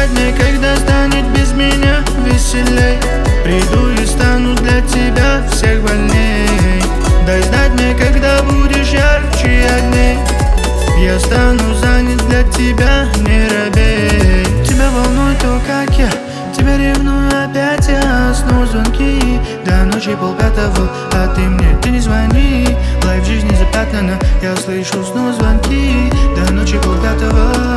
ждать мне, когда станет без меня веселей. Приду и стану для тебя всех больней. Дай знать мне, когда будешь ярче огней. Я стану занят для тебя, не робей. Тебя волнует то, как я тебя ревную опять. Я снова звонки до ночи 4:30, а ты не звони. Лайф жизни запятнана, я слышу снова звонки до ночи 4:30.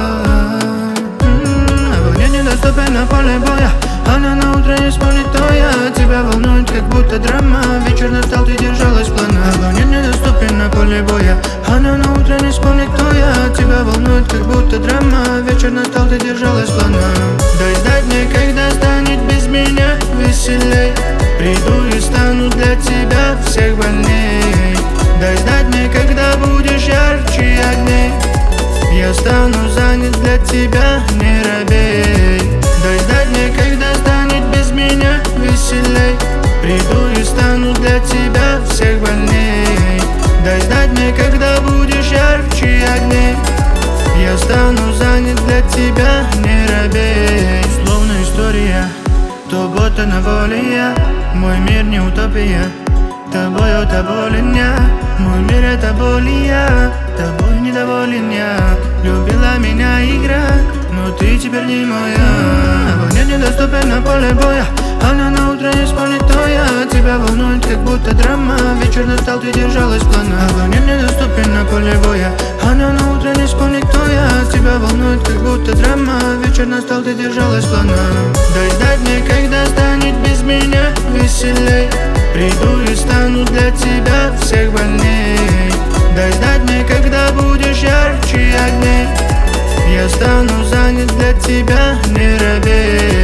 Волнение недоступен на поле боя, она на утро не вспомнит, то я. Тебя волнует, как будто драма. Вечер настал, ты держалась плана. Волнение недоступен на поле боя, она на утро не вспомнит, то я. Тебя волнует, как будто драма. Вечер настал, ты держалась плана. Дай знать мне, когда станет без меня веселей. Приду и стану для тебя всех больней. Дай знать мне, когда будешь ярче огней. Я стану занят для тебя, не робей. Дай знать мне, когда станет без меня веселей. Приду и стану для тебя всех больней. Дай знать мне, когда будешь ярче огней. Я стану занят для тебя, не робей. Словно история, то будто на воле я. Мой мир не утопия, тобою доволен я. Мой мир это боль и я, тобой недоволен я. Любила меня игра, но ты теперь не моя. Волнение недоступен на поле боя, она на утро не вспомнит, то я. Тебя волнует, как будто драма. Вечер настал, ты держалась плана. Волнение недоступен на поле боя, она на утро не вспомнит, то я. Тебя волнует, как будто драма. Вечер настал, ты держалась плана. Дай знать мне, когда станет без меня веселей. Приду и стану для тебя всех больней. Дай знать мне, когда будешь ярче огней. Я стану занят для тебя, не робей.